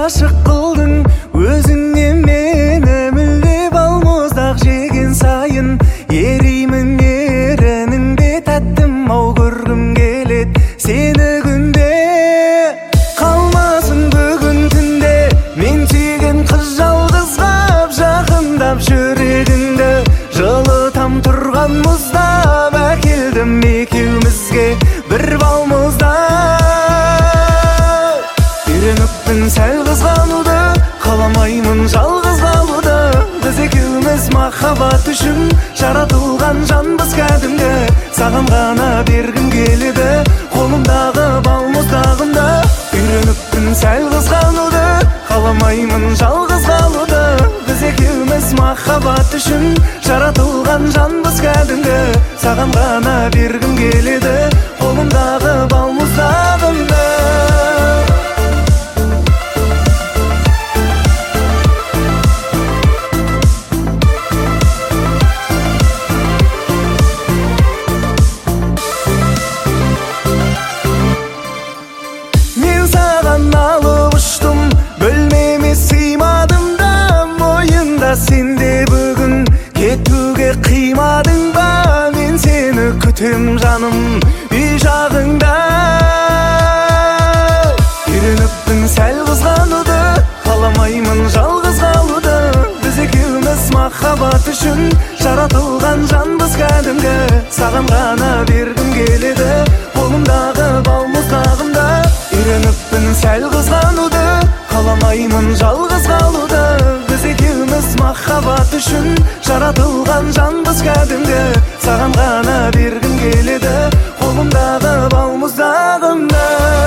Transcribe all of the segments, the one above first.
ашық қылдың, өзіңнен мені мүлде балмұздақ жеген сайын еримін ерініңде тәттім ау көргім келет сені күнде. Қалмасын бүгін түнде мен сүйген қыз жалғызғап жақындап жүрегіңді жылытам тұрған мұздап әкелдім екеумізге бір балмұздақ. Үйреніппін сәл қызғануды, қаламаймын жалғыз қалуды. Біз екеуміз махаббат үшін жаратылған жанбыз кәдімгі. Саған ғана бергім келеді қолымдағы балмұздағымды. Үйреніппін сәл қызғануды, қаламаймын жалғыз қалуды. Біз екеуміз махаббат үшін жаратылған жанбыз кәдімгі. Саған ғана бергім келеді қолымдағы балмұздағымды. Мен саған алып ұштым, бөлмеме сыймадым да, мойында сенде бүгін кетуге қимадың ба? Мен сені күтем жаным үй жағыңда. Үйреніппін сәл қызғануды, қаламаймын жалғыз қалуды. Біз екеуміз махаббат үшін жаратылған жанбыз кәдімгі. Саған ғана бергім келеді қолымдағы балмұздағымды. Үйреніппін сәл қызғануды, қаламаймын жалғыз қалуды. Біз екеуміз махаббат үшін жаратылған жанбыз кәдімгі. Саған ғана бергім келеді қолымдағы балмұздағымды.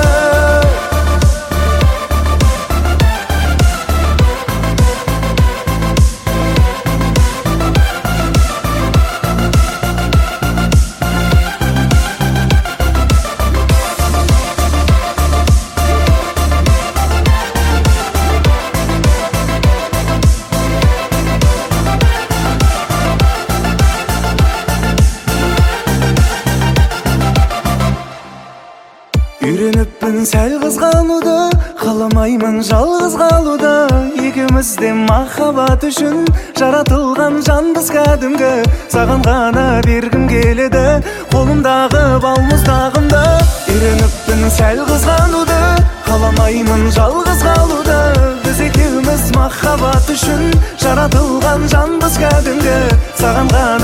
Үйреніппін сәл қызғануды, қаламаймын жалғыз қалуды. Екеуміз де махаббат үшін жаратылған жанбыз кәдімгі. Саған ғана бергім келеді қолымдағы балмұздағымды. Үйреніппін сәл қызғануды, қаламаймын жалғыз қалуды. Біз екеуміз махаббат үшін жаратылған жанбыз кәдімгі. Саған ғана